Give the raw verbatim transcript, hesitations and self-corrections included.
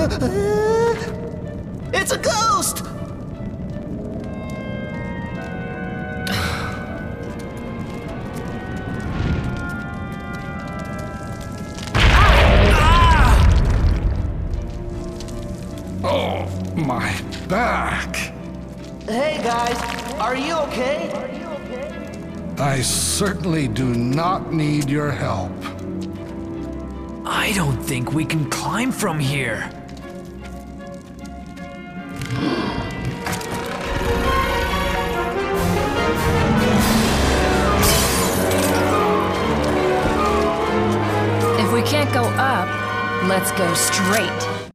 It's a ghost! Oh, my back. Hey guys, are you okay? I certainly do not need your help. I don't think we can climb from here. If we can't go up, let's go straight.